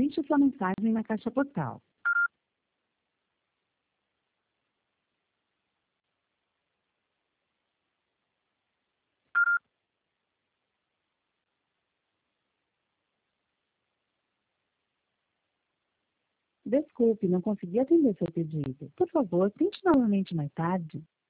Deixe sua mensagem na caixa postal. Desculpe, não consegui atender seu pedido. Por favor, tente novamente mais tarde.